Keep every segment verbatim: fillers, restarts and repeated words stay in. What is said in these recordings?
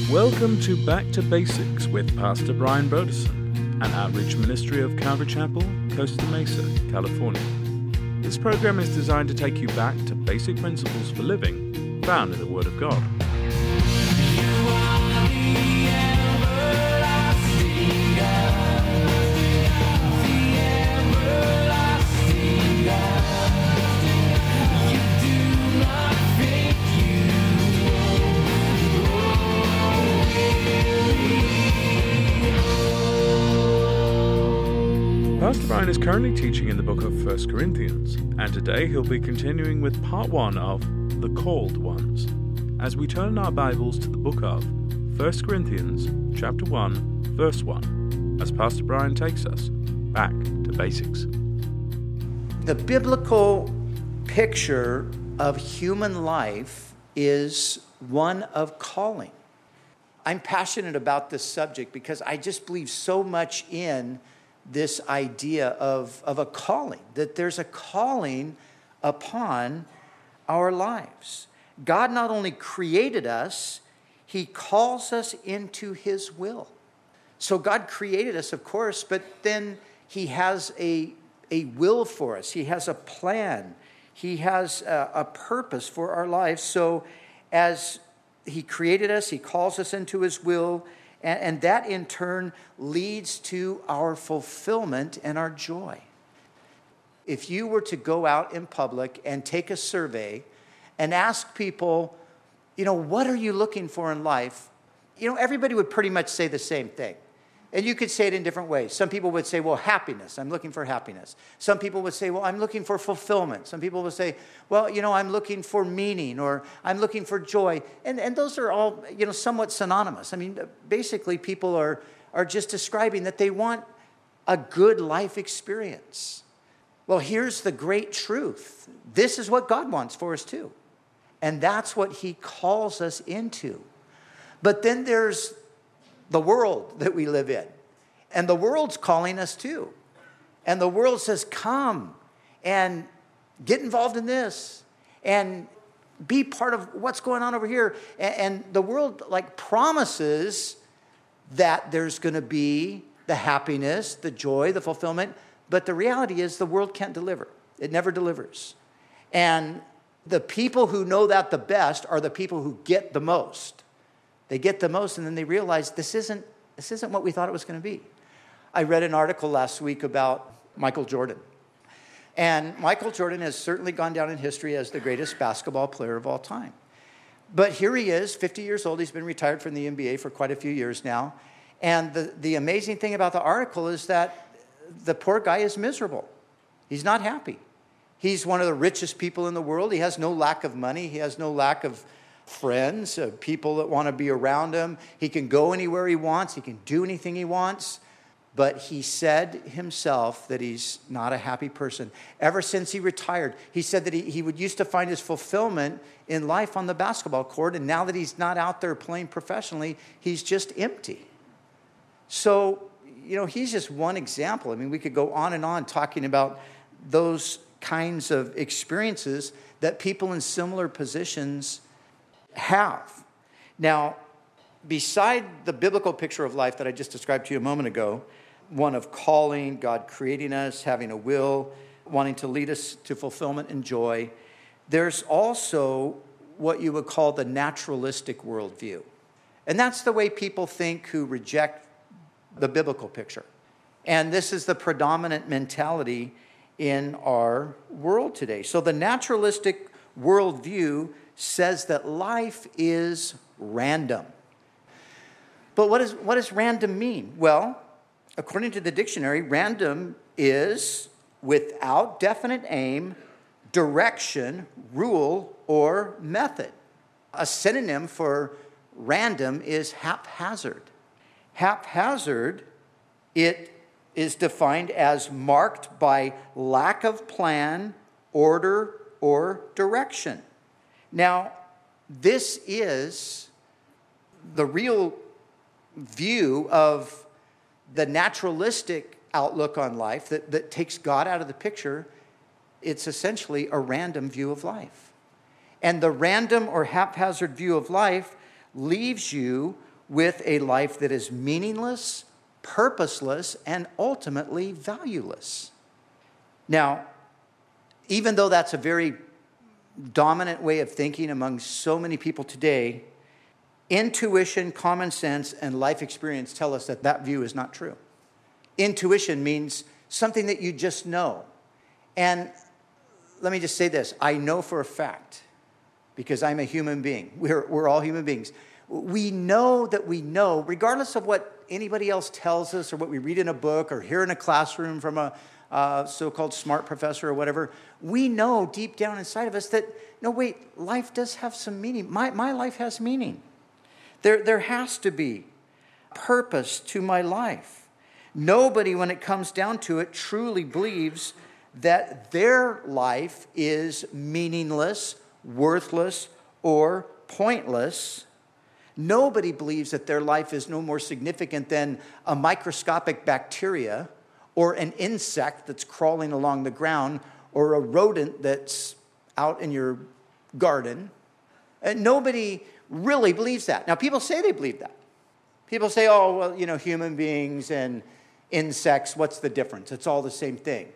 Welcome to Back to Basics with Pastor Brian Broderson, an outreach ministry of Calvary Chapel, Costa Mesa, California. This program is designed to take you back to basic principles for living found in the Word of God. Pastor Brian is currently teaching in the book of First Corinthians, and today he'll be continuing with part one of The Called Ones, as we turn our Bibles to the book of First Corinthians, chapter one, verse one, as Pastor Brian takes us back to basics. The biblical picture of human life is one of calling. I'm passionate about this subject because I just believe so much in this idea of, of a calling, that there's a calling upon our lives. God not only created us, He calls us into His will. So God created us, of course, but then He has a, a will for us. He has a plan. He has a, a purpose for our lives. So as He created us, He calls us into His will, and, and that in turn leads to our fulfillment and our joy. If you were to go out in public and take a survey and ask people, you know, what are you looking for in life? You know, everybody would pretty much say the same thing. And you could say it in different ways. Some people would say, well, happiness. I'm looking for happiness. Some people would say, well, I'm looking for fulfillment. Some people would say, well, you know, I'm looking for meaning, or I'm looking for joy. And and those are all, you know, somewhat synonymous. I mean, basically people are, are just describing that they want a good life experience. Well, here's the great truth. This is what God wants for us too. And that's what He calls us into. But then there's the world that we live in. And the world's calling us too. And the world says, come and get involved in this and be part of what's going on over here. And, and the world like promises that there's going to be the happiness, the joy, the fulfillment. But the reality is the world can't deliver. It never delivers. And the people who know that the best are the people who get the most. They get the most, and then they realize this isn't this isn't what we thought it was going to be. I read an article last week about Michael Jordan. And Michael Jordan has certainly gone down in history as the greatest basketball player of all time. But here he is, fifty years old. He's been retired from the N B A for quite a few years now. And the, the amazing thing about the article is that the poor guy is miserable. He's not happy. He's one of the richest people in the world. He has no lack of money. He has no lack of friends, uh, people that want to be around him. He can go anywhere he wants. He can do anything he wants. But he said himself that he's not a happy person. Ever since he retired, he said that he, he would used to find his fulfillment in life on the basketball court. And now that he's not out there playing professionally, he's just empty. So, you know, he's just one example. I mean, we could go on and on talking about those kinds of experiences that people in similar positions have. Now, beside the biblical picture of life that I just described to you a moment ago, one of calling, God creating us, having a will, wanting to lead us to fulfillment and joy, there's also what you would call the naturalistic worldview. And that's the way people think who reject the biblical picture. And this is the predominant mentality in our world today. So the naturalistic worldview says that life is random. But what, is, what does random mean? Well, according to the dictionary, random is without definite aim, direction, rule, or method. A synonym for random is haphazard. Haphazard, it is defined as marked by lack of plan, order, or direction. Now, this is the real view of the naturalistic outlook on life that, that takes God out of the picture. It's essentially a random view of life. And the random or haphazard view of life leaves you with a life that is meaningless, purposeless, and ultimately valueless. Now, even though that's a very dominant way of thinking among so many people today, intuition, common sense, and life experience tell us that that view is not true. Intuition means something that you just know. And let me just say this. I know for a fact, because I'm a human being. We're, we're all human beings. We know that we know, regardless of what anybody else tells us or what we read in a book or hear in a classroom from a uh, so-called smart professor or whatever, we know deep down inside of us that, no, wait, life does have some meaning. My, my life has meaning. There, there has to be purpose to my life. Nobody, when it comes down to it, truly believes that their life is meaningless, worthless, or pointless. Nobody believes that their life is no more significant than a microscopic bacteria or an insect that's crawling along the ground or a rodent that's out in your garden. And nobody really believes that. Now, people say they believe that. People say, oh, well, you know, human beings and insects, what's the difference? It's all the same thing.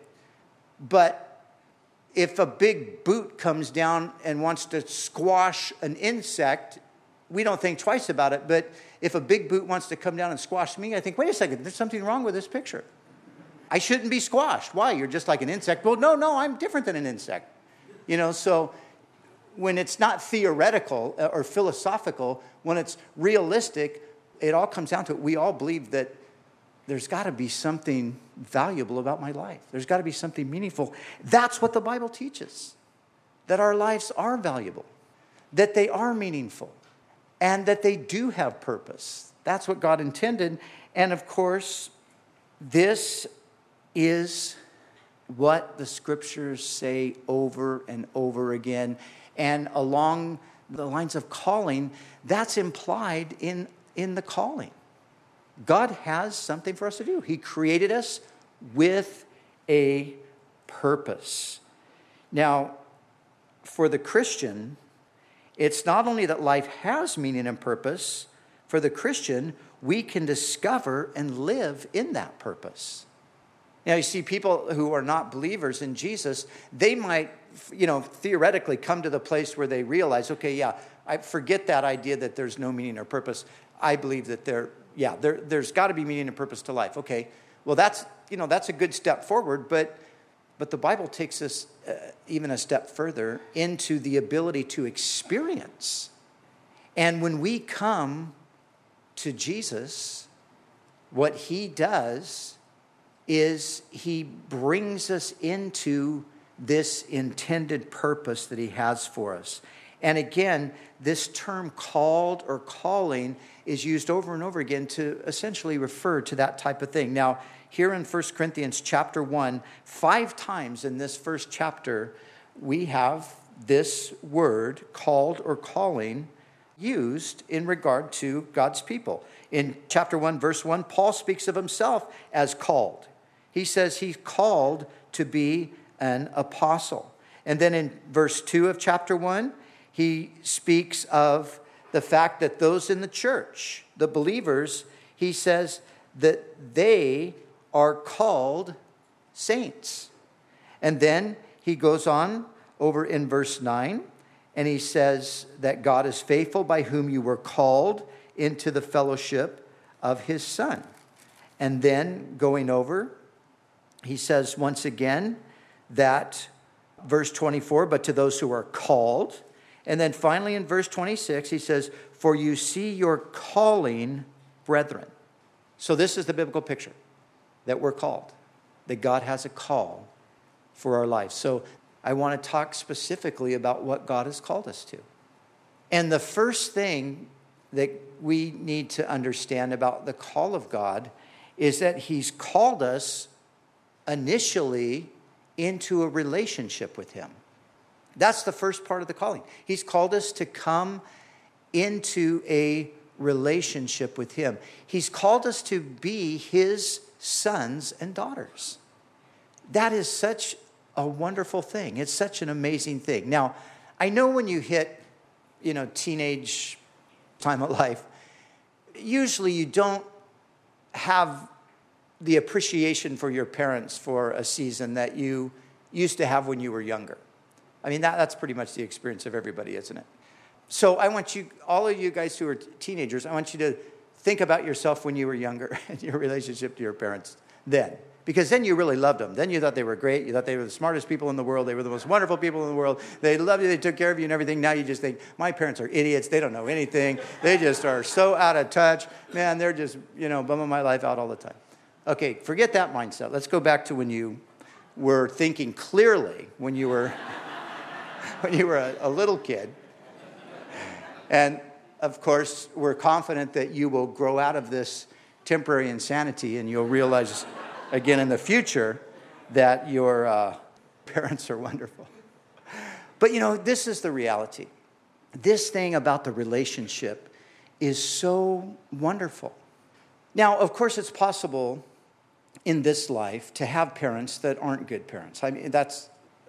But if a big boot comes down and wants to squash an insect, we don't think twice about it. But if a big boot wants to come down and squash me, I think, wait a second, there's something wrong with this picture. I shouldn't be squashed. Why? You're just like an insect. Well, no, no, I'm different than an insect. You know, so when it's not theoretical or philosophical, when it's realistic, it all comes down to it. We all believe that there's got to be something valuable about my life. There's got to be something meaningful. That's what the Bible teaches, that our lives are valuable, that they are meaningful, and that they do have purpose. That's what God intended. And of course, this is what the scriptures say over and over again. And along the lines of calling, that's implied in, in the calling. God has something for us to do. He created us with a purpose. Now, for the Christian, it's not only that life has meaning and purpose. For the Christian, we can discover and live in that purpose. Now, you see, people who are not believers in Jesus, they might, you know, theoretically come to the place where they realize, okay, yeah, I forget that idea that there's no meaning or purpose. I believe that there, yeah, there, there's got to be meaning and purpose to life. Okay, well, that's, you know, that's a good step forward, but but the Bible takes us uh, even a step further into the ability to experience. And when we come to Jesus, what he does is he brings us into this intended purpose that he has for us. And again, this term called or calling is used over and over again to essentially refer to that type of thing. Now, here in First Corinthians chapter one, five times in this first chapter, we have this word, called or calling, used in regard to God's people. In chapter one, verse one, Paul speaks of himself as called. He says he's called to be an apostle. And then in verse two of chapter one, he speaks of the fact that those in the church, the believers, he says that they are called saints. And then he goes on over in verse nine, and he says that God is faithful, by whom you were called into the fellowship of his Son. And then going over, he says once again that, verse twenty-four, but to those who are called. And then finally in verse twenty-six, he says, for you see your calling, brethren. So this is the biblical picture, that we're called, that God has a call for our life. So I want to talk specifically about what God has called us to. And the first thing that we need to understand about the call of God is that he's called us initially into a relationship with him. That's the first part of the calling. He's called us to come into a relationship with him. He's called us to be his sons and daughters. That is such a wonderful thing. It's such an amazing thing. Now, I know when you hit, you know, teenage time of life, usually you don't have the appreciation for your parents for a season that you used to have when you were younger. I mean, that, that's pretty much the experience of everybody, isn't it? So I want you, all of you guys who are teenagers, I want you to think about yourself when you were younger and your relationship to your parents then. Because then you really loved them. Then you thought they were great. You thought they were the smartest people in the world. They were the most wonderful people in the world. They loved you. They took care of you and everything. Now you just think, my parents are idiots. They don't know anything. They just are so out of touch. Man, they're just, you know, bumming my life out all the time. Okay, forget that mindset. Let's go back to when you were thinking clearly, when you were, when you were a, a little kid. And, of course, we're confident that you will grow out of this temporary insanity and you'll realize again in the future that your uh, parents are wonderful. But, you know, this is the reality. This thing about the relationship is so wonderful. Now, of course, it's possible in this life to have parents that aren't good parents. I mean, that's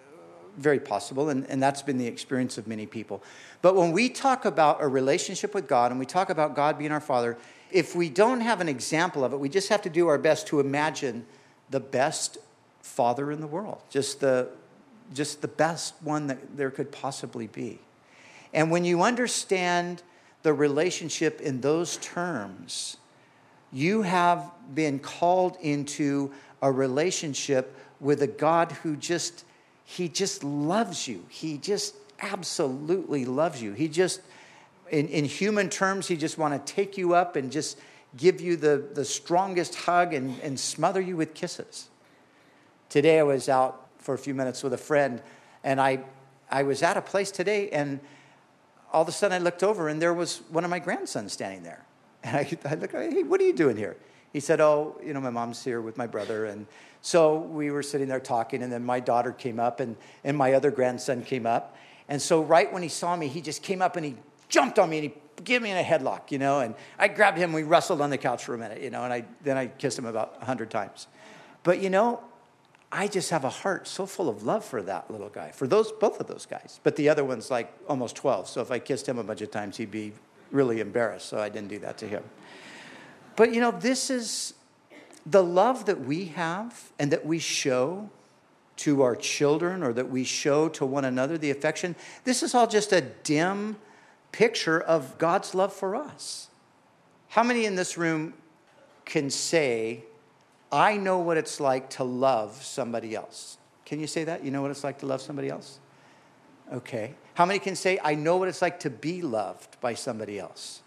very possible, and, and that's been the experience of many people. But when we talk about a relationship with God, and we talk about God being our Father, if we don't have an example of it, we just have to do our best to imagine the best father in the world, just the, just the best one that there could possibly be. And when you understand the relationship in those terms, you have been called into a relationship with a God who just, he just loves you. He just absolutely loves you. He just, in, in human terms, he just want to take you up and just give you the, the strongest hug and, and smother you with kisses. Today I was out for a few minutes with a friend, and I, I was at a place today, and all of a sudden I looked over, and there was one of my grandsons standing there. And I, I looked, hey, what are you doing here? He said, oh, you know, my mom's here with my brother. And so we were sitting there talking, and then my daughter came up, and, and my other grandson came up. And so right when he saw me, he just came up and he jumped on me, and he gave me in a headlock, you know. And I grabbed him, we wrestled on the couch for a minute, you know, and I then I kissed him about a hundred times. But, you know, I just have a heart so full of love for that little guy, for those both of those guys. But the other one's like almost twelve, so if I kissed him a bunch of times, he'd be really embarrassed, so I didn't do that to him. But, you know, this is the love that we have and that we show to our children, or that we show to one another, the affection. This is all just a dim picture of God's love for us. How many in this room can say, I know what it's like to love somebody else? Can you say that? You know what it's like to love somebody else? Okay. How many can say, I know what it's like to be loved by somebody else?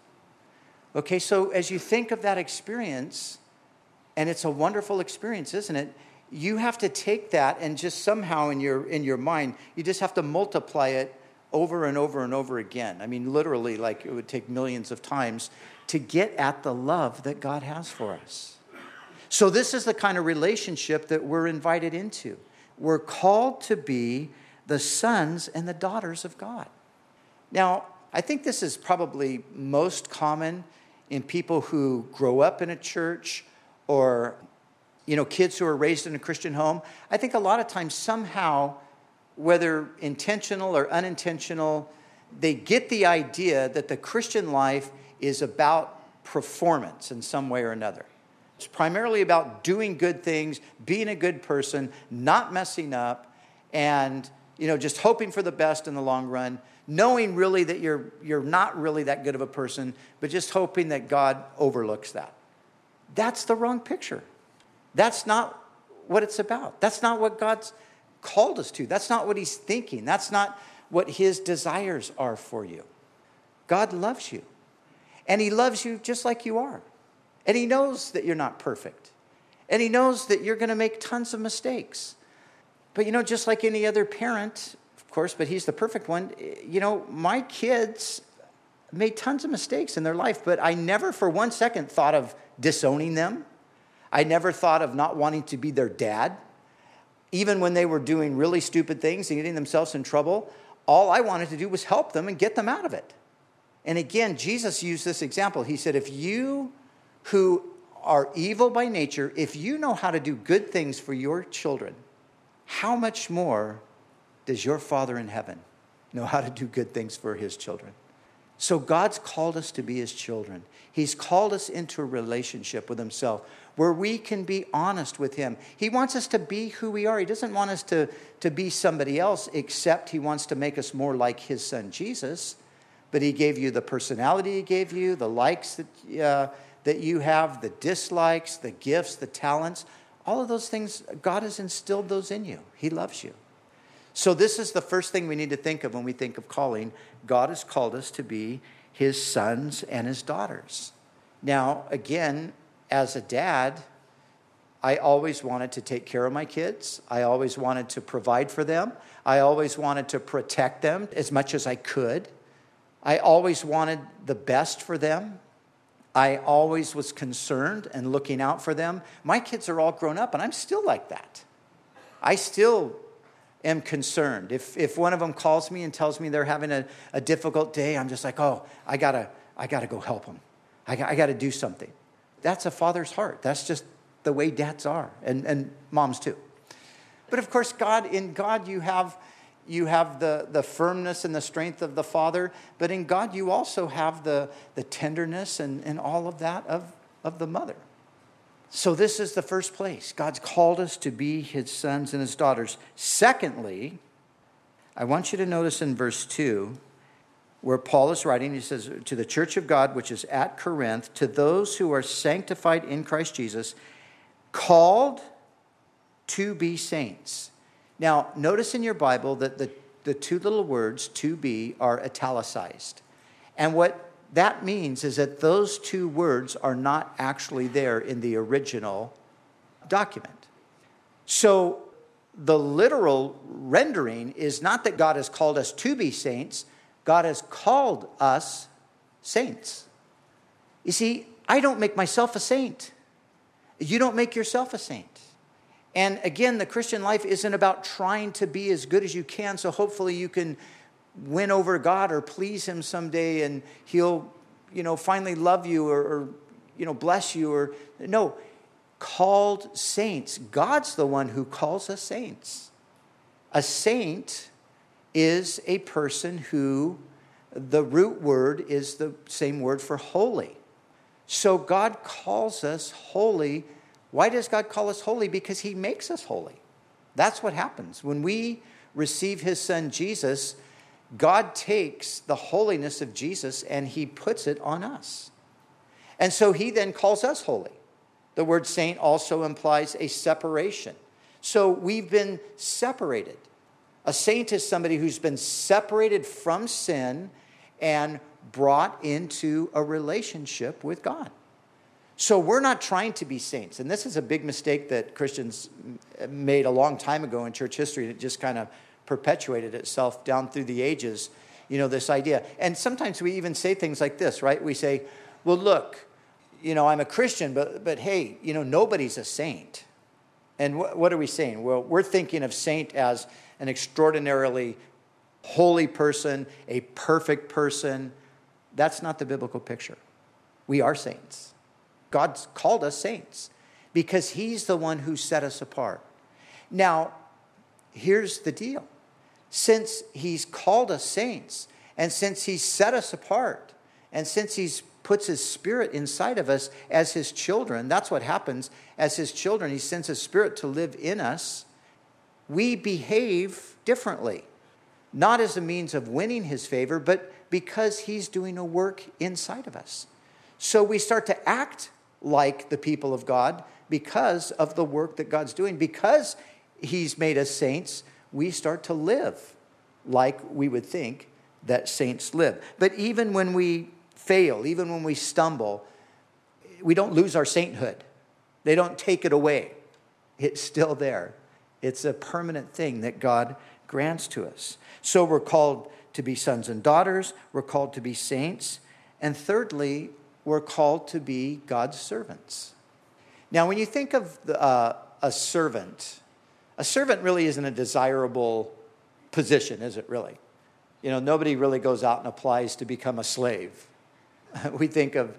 Okay, so as you think of that experience, and it's a wonderful experience, isn't it? You have to take that and just somehow in your in your mind, you just have to multiply it over and over and over again. I mean, literally, like it would take millions of times to get at the love that God has for us. So this is the kind of relationship that we're invited into. We're called to be the sons and the daughters of God. Now, I think this is probably most common in people who grow up in a church, or, you know, kids who are raised in a Christian home. I think a lot of times somehow, whether intentional or unintentional, they get the idea that the Christian life is about performance in some way or another. It's primarily about doing good things, being a good person, not messing up, and, you know, just hoping for the best in the long run, knowing really that you're you're not really that good of a person, but just hoping that God overlooks that. That's the wrong picture. That's not what it's about. That's not what God's called us to. That's not what he's thinking. That's not what his desires are for you. God loves you. And he loves you just like you are. And he knows that you're not perfect. And he knows that you're going to make tons of mistakes. But, you know, just like any other parent, of course, but he's the perfect one. You know, my kids made tons of mistakes in their life, but I never for one second thought of disowning them. I never thought of not wanting to be their dad. Even when they were doing really stupid things and getting themselves in trouble, all I wanted to do was help them and get them out of it. And again, Jesus used this example. He said, if you who are evil by nature, if you know how to do good things for your children, how much more does your Father in heaven know how to do good things for his children? So God's called us to be his children. He's called us into a relationship with himself where we can be honest with him. He wants us to be who we are. He doesn't want us to, to be somebody else, except he wants to make us more like his son Jesus. But he gave you the personality he gave you, the likes that, uh, that you have, the dislikes, the gifts, the talents. All of those things, God has instilled those in you. He loves you. So this is the first thing we need to think of when we think of calling. God has called us to be his sons and his daughters. Now, again, as a dad, I always wanted to take care of my kids. I always wanted to provide for them. I always wanted to protect them as much as I could. I always wanted the best for them. I always was concerned and looking out for them. My kids are all grown up, and I'm still like that. I still am concerned. If if one of them calls me and tells me they're having a, a difficult day, I'm just like, oh, I gotta I gotta go help them. I, I gotta do something. That's a father's heart. That's just the way dads are, and, and moms too. But of course, God, in God you have you have the, the firmness and the strength of the father, but in God you also have the, the tenderness and, and all of that of, of the mother. So this is the first place. God's called us to be his sons and his daughters. Secondly, I want you to notice in verse two, where Paul is writing, he says, to the church of God, which is at Corinth, to those who are sanctified in Christ Jesus, called to be saints. Now, notice in your Bible that the, the two little words, to be, are italicized. And what that means is that those two words are not actually there in the original document. So the literal rendering is not that God has called us to be saints. God has called us saints. You see, I don't make myself a saint. You don't make yourself a saint. And again, the Christian life isn't about trying to be as good as you can, so hopefully you can win over God or please him someday and he'll, you know, finally love you or, or you know, bless you. Or no, called saints. God's the one who calls us saints. A saint is a person who, the root word is the same word for holy. So God calls us holy. Why does God call us holy? Because he makes us holy. That's what happens. When we receive his son Jesus, God takes the holiness of Jesus and he puts it on us. And so he then calls us holy. The word saint also implies a separation. So we've been separated. A saint is somebody who's been separated from sin and brought into a relationship with God. So we're not trying to be saints. And this is a big mistake that Christians made a long time ago in church history. It just kind of perpetuated itself down through the ages, you know, this idea. And sometimes we even say things like this, right? We say, well, look, you know, I'm a Christian, but but hey, you know, nobody's a saint. And wh- what are we saying? Well, we're thinking of saint as an extraordinarily holy person, a perfect person. That's not the biblical picture. We are saints. God's called us saints because he's the one who set us apart. Now, here's the deal. Since he's called us saints, and since he's set us apart, and since he's puts his spirit inside of us as his children, that's what happens. As his children, he sends his spirit to live in us. We behave differently, not as a means of winning his favor, but because he's doing a work inside of us. So we start to act like the people of God because of the work that God's doing. Because he's made us saints, we start to live like we would think that saints live. But even when we fail, even when we stumble, we don't lose our sainthood. They don't take it away. It's still there. It's a permanent thing that God grants to us. So we're called to be sons and daughters. We're called to be saints. And thirdly, we're called to be God's servants. Now, when you think of the, uh, a servant, a servant really isn't a desirable position, is it really? You know, nobody really goes out and applies to become a slave. We think of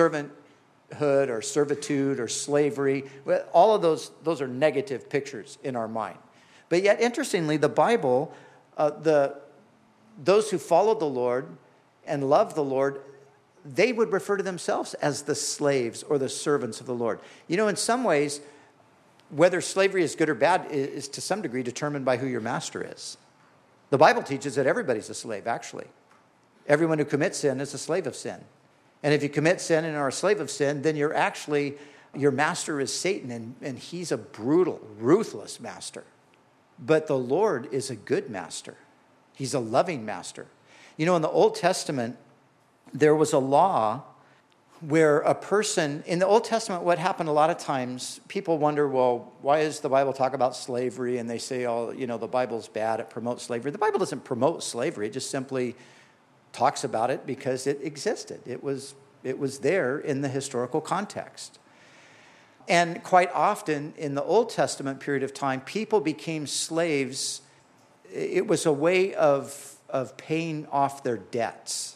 servanthood or servitude or slavery. All of those, those are negative pictures in our mind. But yet, interestingly, the Bible, uh, the those who followed the Lord and love the Lord, they would refer to themselves as the slaves or the servants of the Lord. You know, in some ways, whether slavery is good or bad is to some degree determined by who your master is. The Bible teaches that everybody's a slave, actually. Everyone who commits sin is a slave of sin. And if you commit sin and are a slave of sin, then you're actually, your master is Satan, and, and he's a brutal, ruthless master. But the Lord is a good master. He's a loving master. You know, in the Old Testament, there was a law where a person, in the Old Testament, what happened a lot of times, people wonder, well, why does the Bible talk about slavery? And they say, oh, you know, the Bible's bad, it promotes slavery. The Bible doesn't promote slavery, it just simply talks about it because it existed. It was, it was there in the historical context. And quite often in the Old Testament period of time, people became slaves. It was a way of, of paying off their debts.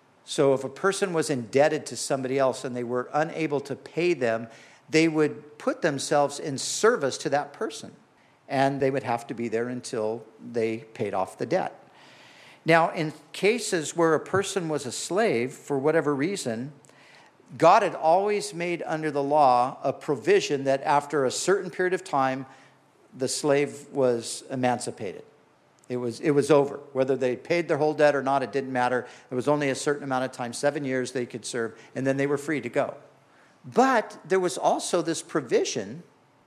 So if a person was indebted to somebody else and they were unable to pay them, they would put themselves in service to that person. And they would have to be there until they paid off the debt. Now, in cases where a person was a slave for whatever reason, God had always made under the law a provision that after a certain period of time, the slave was emancipated. It was, it was over. Whether they paid their whole debt or not, it didn't matter. There was only a certain amount of time, seven years they could serve, and then they were free to go. But there was also this provision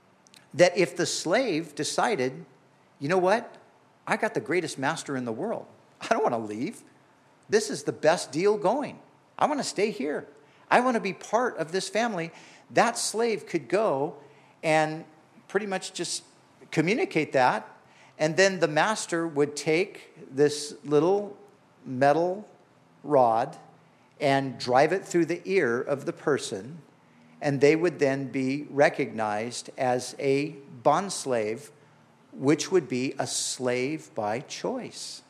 that if the slave decided, you know what? I got the greatest master in the world. I don't want to leave. This is the best deal going. I want to stay here. I want to be part of this family. That slave could go and pretty much just communicate that. And then the master would take this little metal rod and drive it through the ear of the person. And they would then be recognized as a bondslave, which would be a slave by choice.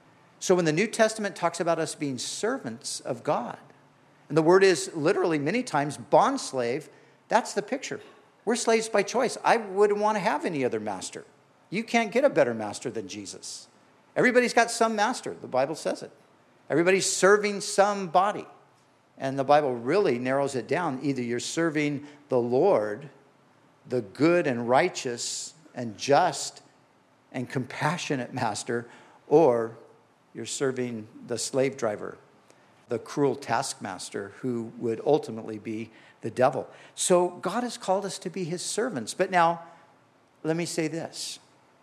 So when the New Testament talks about us being servants of God, and the word is literally many times bondslave, that's the picture. We're slaves by choice. I wouldn't want to have any other master. You can't get a better master than Jesus. Everybody's got some master. The Bible says it. Everybody's serving somebody. And the Bible really narrows it down. Either you're serving the Lord, the good and righteous and just and compassionate master, or you're serving the slave driver, the cruel taskmaster who would ultimately be the devil. So God has called us to be his servants. But now, let me say this.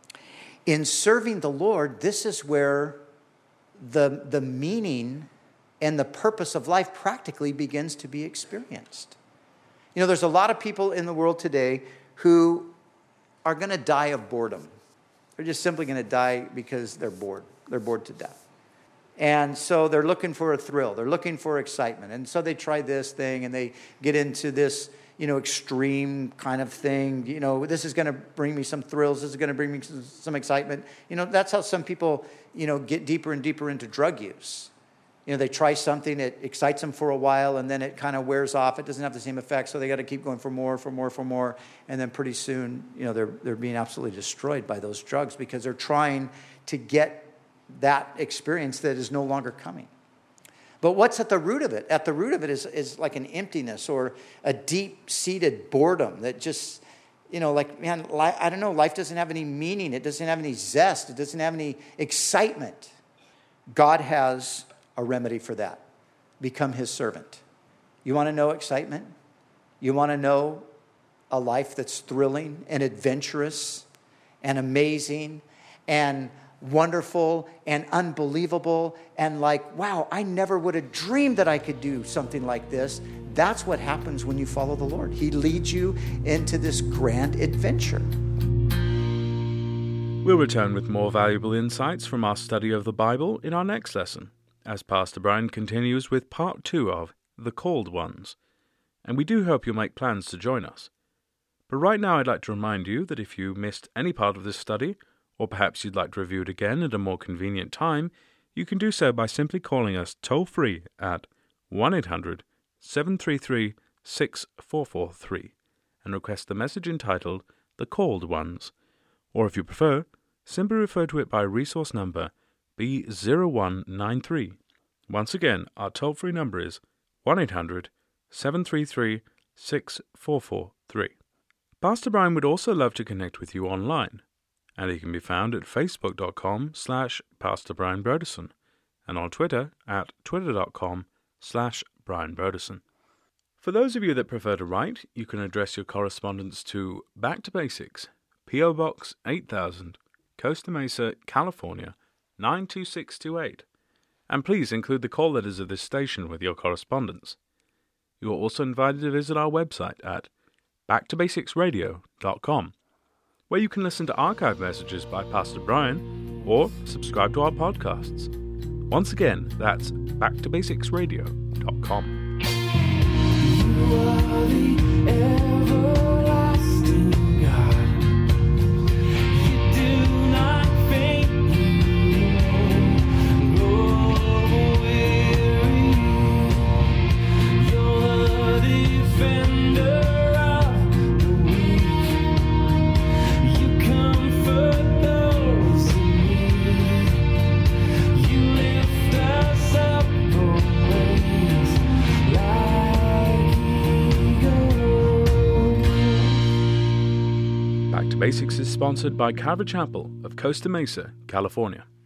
In serving the Lord, this is where the, the meaning and the purpose of life practically begins to be experienced. You know, there's a lot of people in the world today who are going to die of boredom. They're just simply going to die because they're bored. They're bored to death. And so they're looking for a thrill. They're looking for excitement. And so they try this thing and they get into this, you know, extreme kind of thing. You know, this is going to bring me some thrills. This is going to bring me some excitement. You know, that's how some people, you know, get deeper and deeper into drug use. You know, they try something, it excites them for a while, and then it kind of wears off. It doesn't have the same effect, so they got to keep going for more, for more, for more. And then pretty soon, you know, they're they're being absolutely destroyed by those drugs because they're trying to get that experience that is no longer coming. But what's at the root of it? At the root of it is, is like an emptiness or a deep-seated boredom that just, you know, like, man, li- I don't know, life doesn't have any meaning. It doesn't have any zest. It doesn't have any excitement. God has a remedy for that. Become his servant. You want to know excitement? You want to know a life that's thrilling and adventurous and amazing and wonderful and unbelievable and like, wow, I never would have dreamed that I could do something like this. That's what happens when you follow the Lord. He leads you into this grand adventure. We'll return with more valuable insights from our study of the Bible in our next lesson, as Pastor Brian continues with part two of The Called Ones. And we do hope you'll make plans to join us. But right now I'd like to remind you that if you missed any part of this study, or perhaps you'd like to review it again at a more convenient time, you can do so by simply calling us toll-free at one eight hundred seven three three six four four three and request the message entitled The Called Ones. Or if you prefer, simply refer to it by resource number B zero one nine three Once again, our toll-free number is one eight hundred seven three three six four four three. Pastor Brian would also love to connect with you online, and he can be found at facebook.com slash Pastor Brian Broderson and on Twitter at twitter.com slash Brian Broderson. For those of you that prefer to write, you can address your correspondence to Back to Basics, P O Box eight thousand, Costa Mesa, California, nine two six two eight. And please include the call letters of this station with your correspondence. You are also invited to visit our website at back to basics radio dot com, where you can listen to archive messages by Pastor Brian or subscribe to our podcasts. Once again, that's back to basics radio dot com. You are the everlasting God. You do not faint, you grow weary. You're the defender of the weak. You comfort those in need. You lift us up for wings like eagles. Back to Basics is sponsored by Calvary Chapel of Costa Mesa, California.